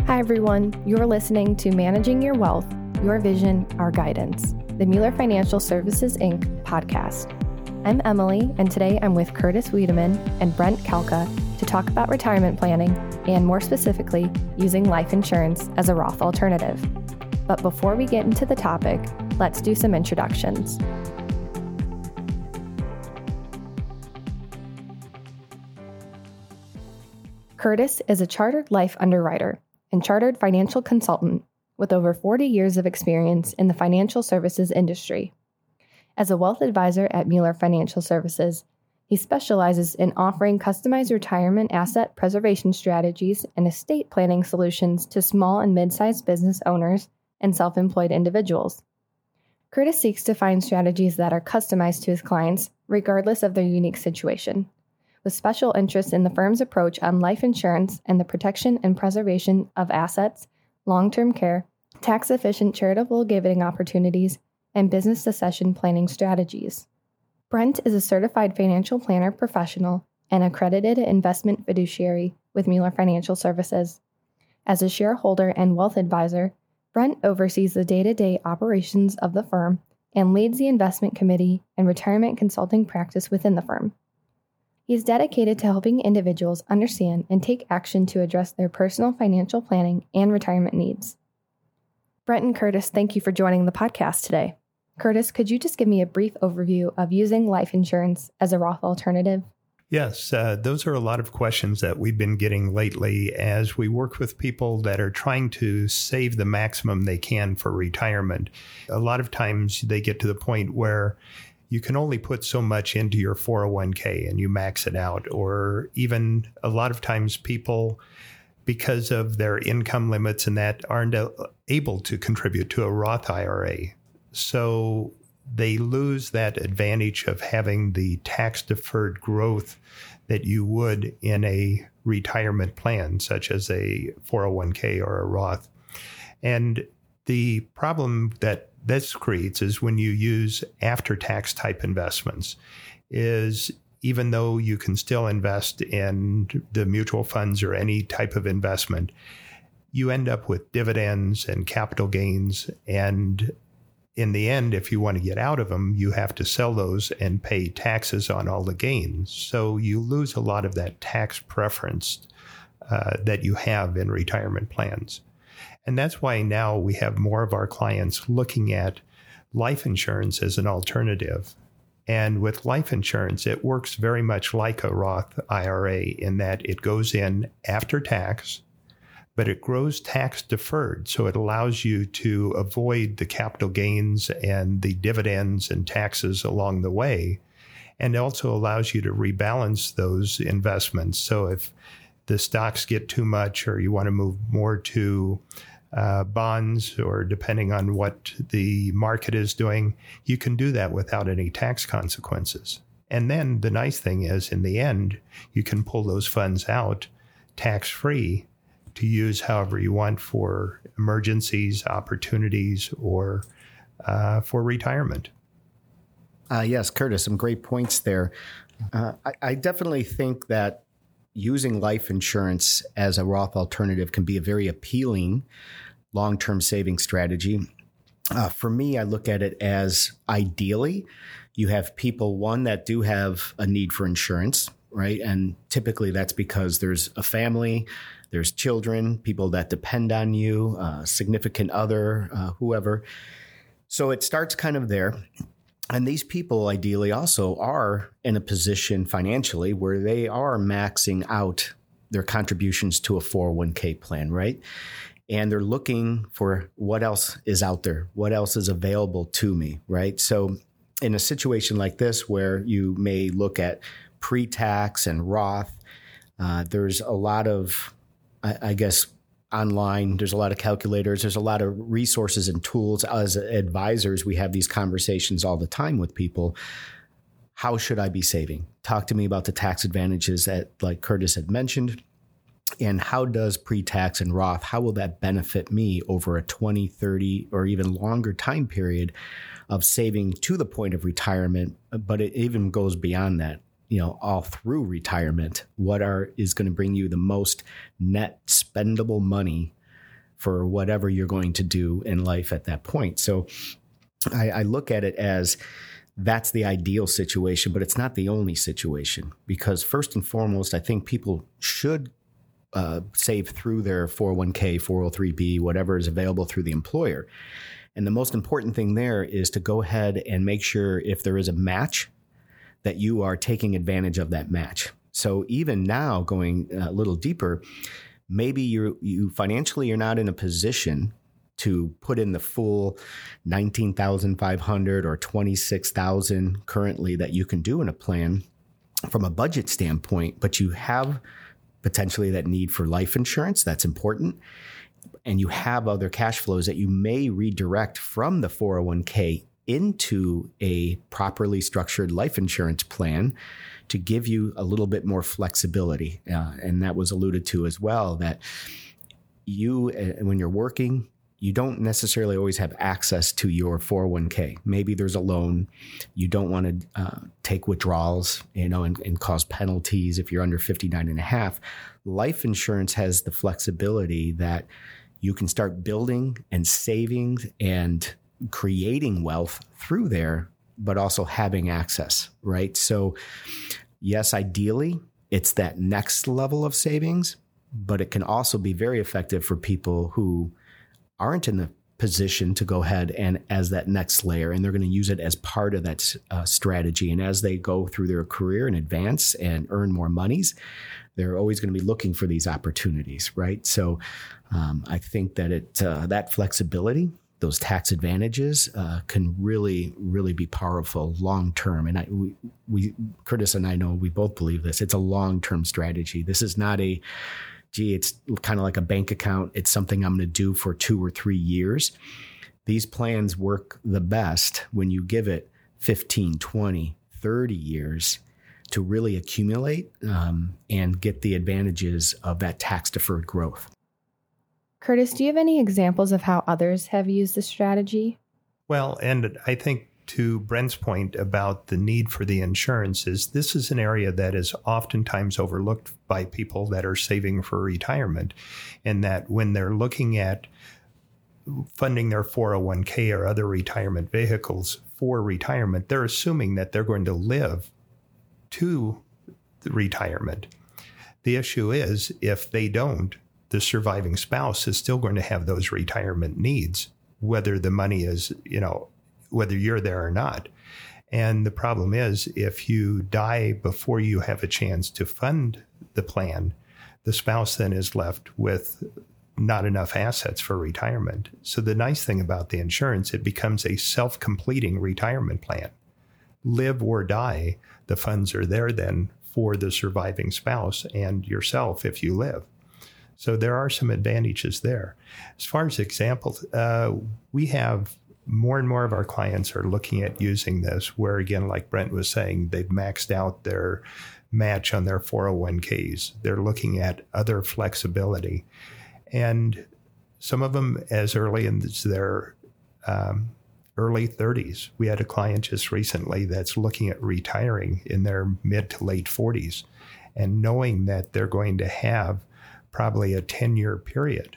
Hi, everyone. You're listening to Managing Your Wealth, Your Vision, Our Guidance, the Mueller Financial Services, Inc. podcast. I'm Emily, and today I'm with Curtis Wiedemann and Brent Kalka to talk about retirement planning and, more specifically, using life insurance as a Roth alternative. But before we get into the topic, let's do some introductions. Curtis is a chartered life underwriter and chartered financial consultant with over 40 years of experience in the financial services industry. As a wealth advisor at Mueller Financial Services, he specializes in offering customized retirement asset preservation strategies and estate planning solutions to small and mid-sized business owners and self-employed individuals. Curtis seeks to find strategies that are customized to his clients, regardless of their unique situation, with special interest in the firm's approach on life insurance and the protection and preservation of assets, long-term care, tax-efficient charitable giving opportunities, and business succession planning strategies. Brent is a certified financial planner professional and accredited investment fiduciary with Mueller Financial Services. As a shareholder and wealth advisor, Brent oversees the day-to-day operations of the firm and leads the investment committee and retirement consulting practice within the firm. He is dedicated to helping individuals understand and take action to address their personal financial planning and retirement needs. Brent and Curtis, thank you for joining the podcast today. Curtis, could you just give me a brief overview of using life insurance as a Roth alternative? Yes, those are a lot of questions that we've been getting lately as we work with people that are trying to save the maximum they can for retirement. A lot of times they get to the point where you can only put so much into your 401k and you max it out. Or even a lot of times people, because of their income limits and that, aren't able to contribute to a Roth IRA. So they lose that advantage of having the tax-deferred growth that you would in a retirement plan, such as a 401k or a Roth. And the problem that this creates is when you use after-tax type investments, is even though you can still invest in the mutual funds or any type of investment, you end up with dividends and capital gains. And in the end, if you want to get out of them, you have to sell those and pay taxes on all the gains. So you lose a lot of that tax preference that you have in retirement plans. And that's why now we have more of our clients looking at life insurance as an alternative. And with life insurance, it works very much like a Roth IRA in that it goes in after tax, but it grows tax deferred. So it allows you to avoid the capital gains and the dividends and taxes along the way, and also allows you to rebalance those investments. So if the stocks get too much or you want to move more to bonds, or depending on what the market is doing, you can do that without any tax consequences. And then the nice thing is, in the end, you can pull those funds out tax-free to use however you want for emergencies, opportunities, or for retirement. Yes, Curtis, some great points there. I definitely think that using life insurance as a Roth alternative can be a very appealing long-term saving strategy. For me, I look at it as ideally, you have people, one, that do have a need for insurance, right? And typically that's because there's a family, there's children, people that depend on you, significant other, whoever. So it starts kind of there. And these people ideally also are in a position financially where they are maxing out their contributions to a 401k plan, right? And they're looking for what else is out there, what else is available to me, right? So in a situation like this where you may look at pre-tax and Roth, there's a lot of, I guess, online, there's a lot of calculators, there's a lot of resources and tools. As advisors, we have these conversations all the time with people. How should I be saving? Talk to me about the tax advantages that, like Curtis had mentioned. And how does pre-tax and Roth, how will that benefit me over a 20, 30, or even longer time period of saving to the point of retirement? But it even goes beyond that. All through retirement, what is going to bring you the most net spendable money for whatever you're going to do in life at that point. So I look at it as that's the ideal situation, but it's not the only situation, because first and foremost, I think people should save through their 401k, 403b, whatever is available through the employer. And the most important thing there is to go ahead and make sure if there is a match that you are taking advantage of that match. So even now, going a little deeper, maybe you financially you're not in a position to put in the full $19,500 or $26,000 currently that you can do in a plan from a budget standpoint, but you have potentially that need for life insurance. That's important. And you have other cash flows that you may redirect from the 401k into a properly structured life insurance plan to give you a little bit more flexibility. And that was alluded to as well, that you, when you're working, you don't necessarily always have access to your 401k. Maybe there's a loan. You don't want to take withdrawals, and cause penalties if you're under 59 and a half. Life insurance has the flexibility that you can start building and saving and creating wealth through there, but also having access, right? So yes, ideally, it's that next level of savings, but it can also be very effective for people who aren't in the position to go ahead and as that next layer, and they're going to use it as part of that strategy. And as they go through their career and advance and earn more monies, they're always going to be looking for these opportunities, right? So I think that that flexibility, those tax advantages can really, really be powerful long term. And we Curtis and I know we both believe this. It's a long-term strategy. This is not it's kind of like a bank account. It's something I'm going to do for 2 or 3 years. These plans work the best when you give it 15, 20, 30 years to really accumulate and get the advantages of that tax-deferred growth. Curtis, do you have any examples of how others have used this strategy? Well, and I think to Brent's point about the need for the insurances, this is an area that is oftentimes overlooked by people that are saving for retirement, and that when they're looking at funding their 401k or other retirement vehicles for retirement, they're assuming that they're going to live to the retirement. The issue is, if they don't, the surviving spouse is still going to have those retirement needs, whether the money is, whether you're there or not. And the problem is, if you die before you have a chance to fund the plan, the spouse then is left with not enough assets for retirement. So the nice thing about the insurance, it becomes a self-completing retirement plan. Live or die, the funds are there then for the surviving spouse and yourself if you live. So there are some advantages there. As far as examples, we have more and more of our clients are looking at using this, where, again, like Brent was saying, they've maxed out their match on their 401ks. They're looking at other flexibility. And some of them as early as their early 30s. We had a client just recently that's looking at retiring in their mid to late 40s, and knowing that they're going to have probably a 10-year period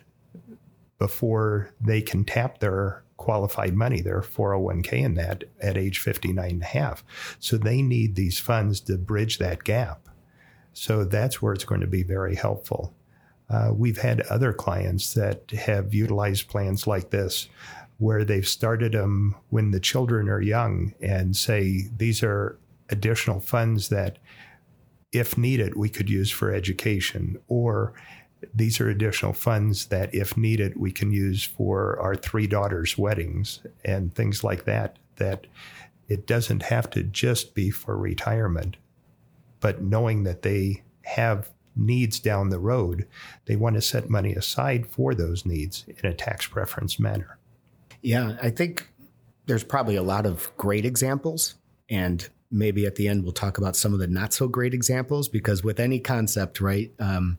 before they can tap their qualified money, their 401k in that at age 59 and a half. So they need these funds to bridge that gap. So that's where it's going to be very helpful. We've had other clients that have utilized plans like this, where they've started them when the children are young and say, these are additional funds that, if needed, we could use for education, or these are additional funds that, if needed, we can use for our 3 daughters' weddings and things like that, that it doesn't have to just be for retirement. But knowing that they have needs down the road, they want to set money aside for those needs in a tax preference manner. Yeah, I think there's probably a lot of great examples, and maybe at the end we'll talk about some of the not so great examples, because with any concept, right,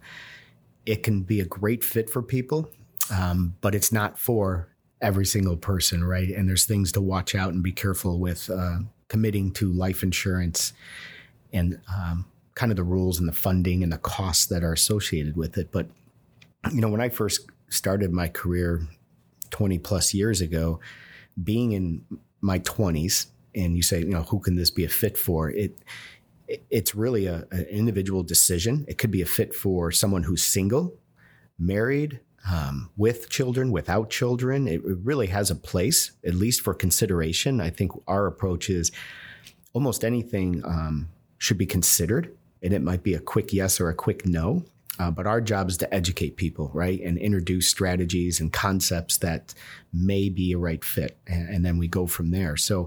it can be a great fit for people, but it's not for every single person, right? And there's things to watch out and be careful with committing to life insurance and kind of the rules and the funding and the costs that are associated with it. But, when I first started my career 20 plus years ago, being in my 20s, and you say, who can this be a fit for? It's really an individual decision. It could be a fit for someone who's single, married, with children, without children. It really has a place, at least for consideration. I think our approach is almost anything should be considered, and it might be a quick yes or a quick no. But our job is to educate people, right? And introduce strategies and concepts that may be a right fit. And then we go from there. So,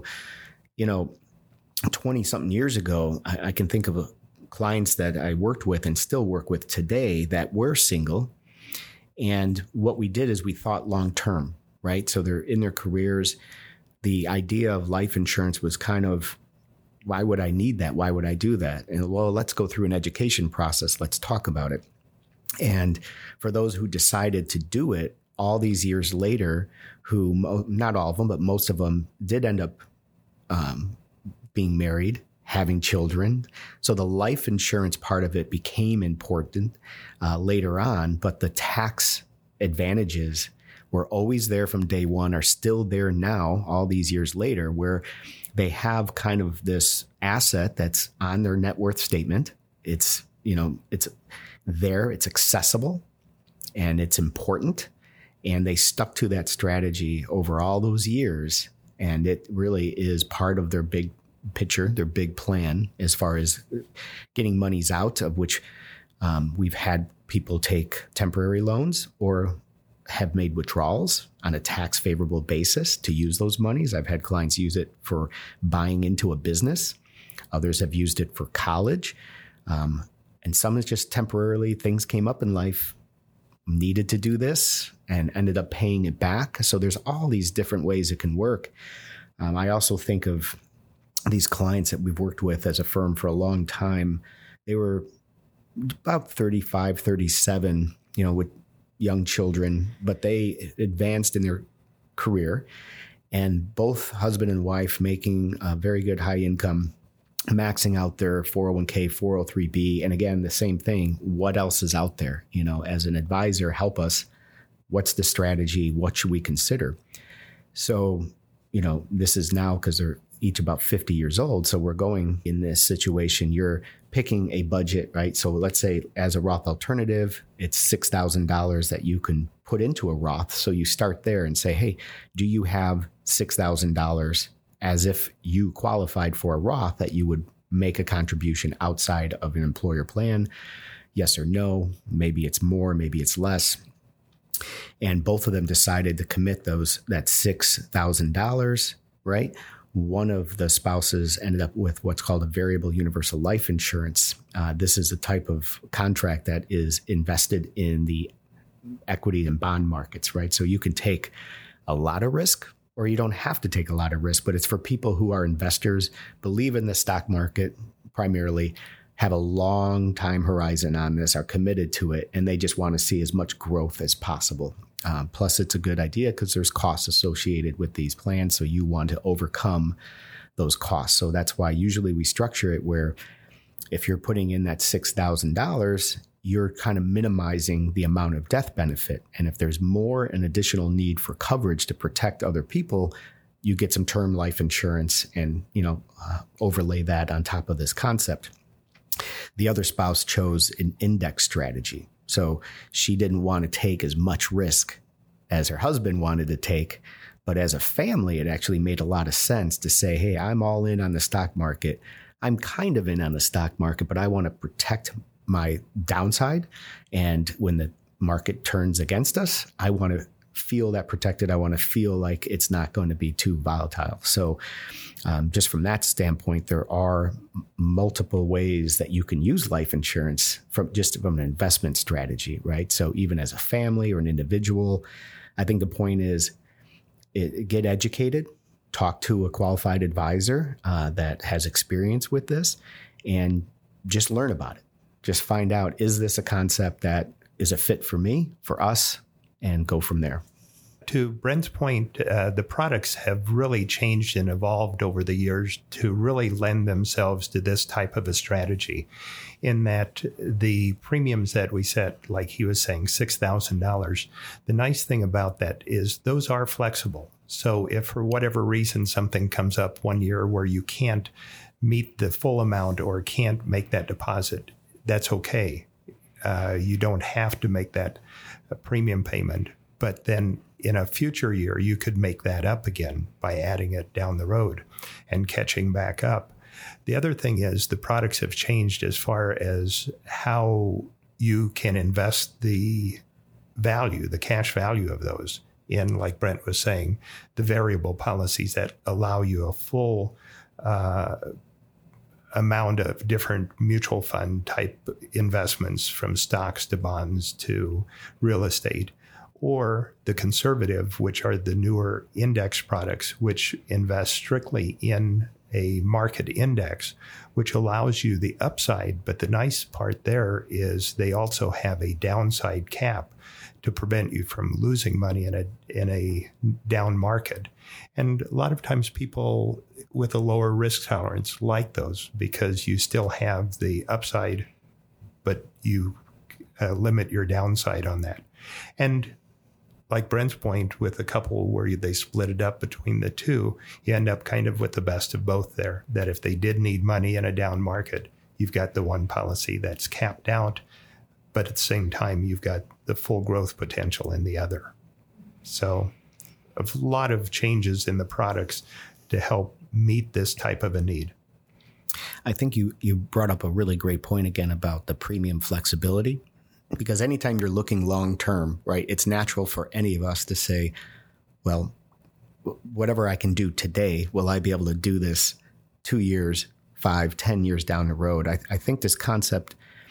20 something years ago, I can think of clients that I worked with and still work with today that were single. And what we did is we thought long term, right? So they're in their careers. The idea of life insurance was kind of, why would I need that? Why would I do that? And well, let's go through an education process. Let's talk about it. And for those who decided to do it all these years later, who not all of them, but most of them did end up being married, having children. So the life insurance part of it became important later on, but the tax advantages were always there from day one, are still there now, all these years later, where they have kind of this asset that's on their net worth statement. It's there, it's accessible, and it's important. And they stuck to that strategy over all those years. And it really is part of their big picture, their big plan, as far as getting monies out, of which we've had people take temporary loans or have made withdrawals on a tax favorable basis to use those monies. I've had clients use it for buying into a business. Others have used it for college. And some is just temporarily, things came up in life, needed to do this, and ended up paying it back. So there's all these different ways it can work. I also think of these clients that we've worked with as a firm for a long time. They were about 35, 37, with young children, but they advanced in their career, and both husband and wife making a very good high income, maxing out their 401k, 403b. And again, the same thing. What else is out there? As an advisor, help us. What's the strategy? What should we consider? So, this is now because they're each about 50 years old. So we're going in this situation. You're picking a budget, right? So let's say as a Roth alternative, it's $6,000 that you can put into a Roth. So you start there and say, hey, do you have $6,000 as if you qualified for a Roth that you would make a contribution outside of an employer plan? Yes or no? Maybe it's more, maybe it's less. And both of them decided to commit that $6,000, right? One of the spouses ended up with what's called a variable universal life insurance. This is a type of contract that is invested in the equity and bond markets, right? So you can take a lot of risk, or you don't have to take a lot of risk, but it's for people who are investors, believe in the stock market primarily, have a long time horizon on this, are committed to it, and they just want to see as much growth as possible. Plus, it's a good idea because there's costs associated with these plans, so you want to overcome those costs. So that's why usually we structure it where if you're putting in that $6,000, you're kind of minimizing the amount of death benefit. And if there's more an additional need for coverage to protect other people, you get some term life insurance and, overlay that on top of this concept. The other spouse chose an index strategy. So she didn't want to take as much risk as her husband wanted to take. But as a family, it actually made a lot of sense to say, hey, I'm all in on the stock market. I'm kind of in on the stock market, but I want to protect my downside. And when the market turns against us, I want to feel that protected. I want to feel like it's not going to be too volatile. So just from that standpoint, there are multiple ways that you can use life insurance from an investment strategy, right? So even as a family or an individual, I think the point is get educated, talk to a qualified advisor that has experience with this, and just learn about it. Just find out, is this a concept that is a fit for me, for us, and go from there. to Brent's point, the products have really changed and evolved over the years to really lend themselves to this type of a strategy, in that the premiums that we set, like he was saying, $6,000, the nice thing about that is those are flexible. So if for whatever reason something comes up one year where you can't meet the full amount or can't make that deposit, that's okay. You don't have to make that premium payment. But then in a future year, you could make that up again by adding it down the road and catching back up. The other thing is the products have changed as far as how you can invest the value, the cash value of those in, like Brent was saying, the variable policies that allow you a full amount of different mutual fund type investments, from stocks to bonds to real estate, or the conservative, which are the newer index products, which invest strictly in a market index, which allows you the upside. But the nice part there is they also have a downside cap to prevent you from losing money in a down market. And a lot of times people with a lower risk tolerance like those, because you still have the upside, but you limit your downside on that. And like Brent's point, with a couple where they split it up between the two, you end up kind of with the best of both there, that if they did need money in a down market, you've got the one policy that's capped out, but at the same time, you've got the full growth potential in the other. So a lot of changes in the products to help meet this type of a need. I think you brought up a really great point again about the premium flexibility, because anytime you're looking long term, right, it's natural for any of us to say, well, whatever I can do today, will I be able to do this 2 years, 5, 10 years down the road? I think this concept,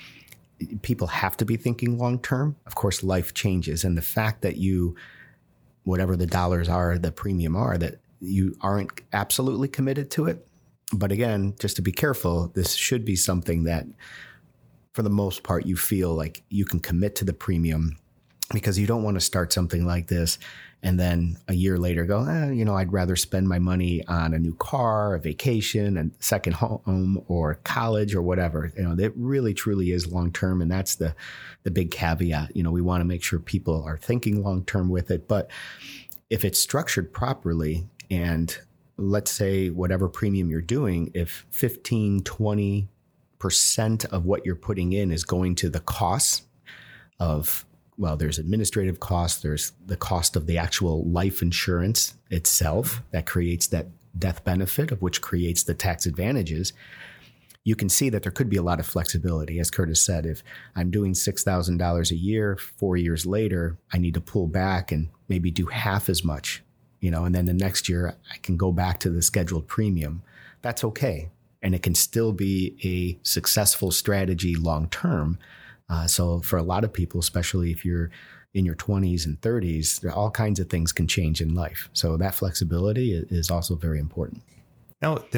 people have to be thinking long term. Of course, life changes. And the fact that you, whatever the dollars are, the premium are, that you aren't absolutely committed to it. But again, just to be careful, this should be something that for the most part, you feel like you can commit to the premium, because you don't want to start something like this and then a year later go, I'd rather spend my money on a new car, a vacation, a second home, or college, or whatever. It really truly is long term, and that's the big caveat. We want to make sure people are thinking long term with it. But if it's structured properly, and let's say whatever premium you're doing, if 15, 20% of what you're putting in is going to the costs of, well, there's administrative costs, there's the cost of the actual life insurance itself that creates that death benefit, of which creates the tax advantages, you can see that there could be a lot of flexibility. As Curtis said, if I'm doing $6,000 a year, 4 years later, I need to pull back and maybe do half as much, and then the next year I can go back to the scheduled premium. That's okay. And it can still be a successful strategy long term. So for a lot of people, especially if you're in your 20s and 30s, all kinds of things can change in life. So that flexibility is also very important. Now, the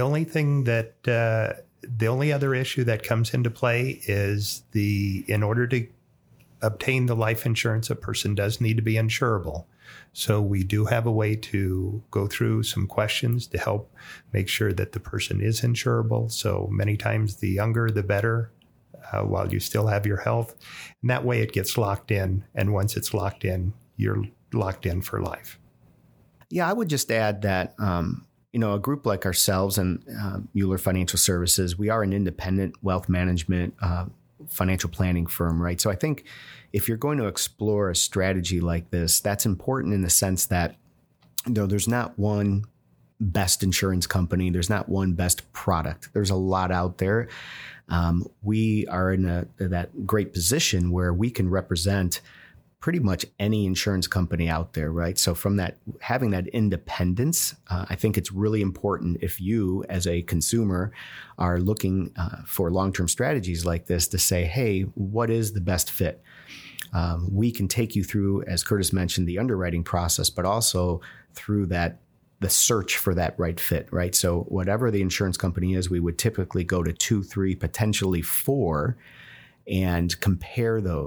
only other issue that comes into play is in order to obtain the life insurance, a person does need to be insurable. So we do have a way to go through some questions to help make sure that the person is insurable. So many times the younger, the better, while you still have your health. And that way it gets locked in. And once it's locked in, you're locked in for life. Yeah, I would just add that, a group like ourselves and Mueller Financial Services, we are an independent wealth management financial planning firm, right? So I think if you're going to explore a strategy like this, that's important in the sense that, there's not one best insurance company. There's not one best product. There's a lot out there. We are in that great position where we can represent pretty much any insurance company out there, right? So from that, having that independence, I think it's really important if you as a consumer are looking for long-term strategies like this to say, hey, what is the best fit? We can take you through, as Curtis mentioned, the underwriting process, but also through the search for that right fit, right? So whatever the insurance company is, we would typically go to 2, 3, potentially 4 and compare those.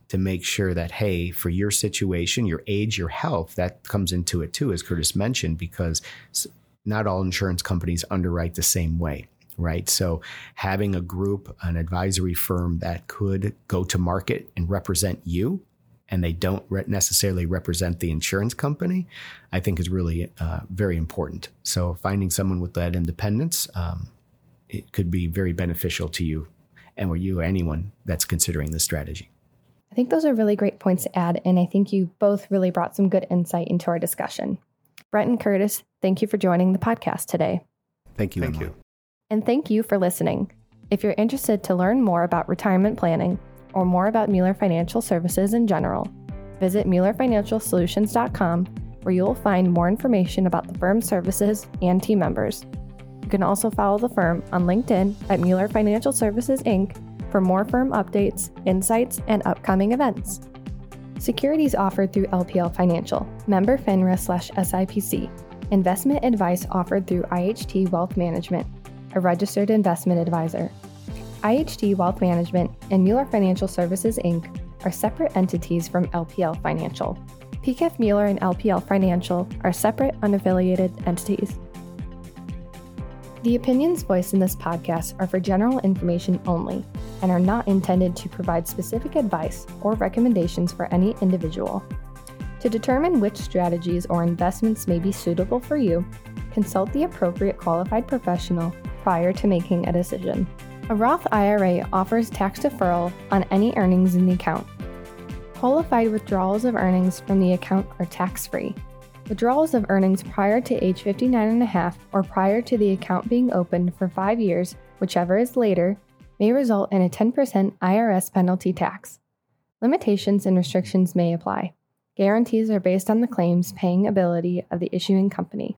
to make sure that, hey, for your situation, your age, your health, that comes into it too, as Curtis mentioned, because not all insurance companies underwrite the same way, right? So having a group, an advisory firm that could go to market and represent you, and they don't necessarily represent the insurance company, I think is really very important. So finding someone with that independence, it could be very beneficial to you and or anyone that's considering this strategy. I think those are really great points to add, and I think you both really brought some good insight into our discussion. Brent and Curtis, thank you for joining the podcast today. Thank you. Thank you. And thank you for listening. If you're interested to learn more about retirement planning or more about Mueller Financial Services in general, visit MuellerFinancialSolutions.com, where you'll find more information about the firm's services and team members. You can also follow the firm on LinkedIn at Mueller Financial Services, Inc. for more firm updates, insights, and upcoming events. Securities offered through LPL Financial, member FINRA/SIPC. Investment advice offered through IHT Wealth Management, a registered investment advisor. IHT Wealth Management and Mueller Financial Services, Inc. are separate entities from LPL Financial. PKF Mueller and LPL Financial are separate, unaffiliated entities. The opinions voiced in this podcast are for general information only and are not intended to provide specific advice or recommendations for any individual. To determine which strategies or investments may be suitable for you, consult the appropriate qualified professional prior to making a decision. A Roth IRA offers tax deferral on any earnings in the account. Qualified withdrawals of earnings from the account are tax-free. Withdrawals of earnings prior to age 59.5 or prior to the account being opened for 5 years, whichever is later, may result in a 10% IRS penalty tax. Limitations and restrictions may apply. Guarantees are based on the claims paying ability of the issuing company.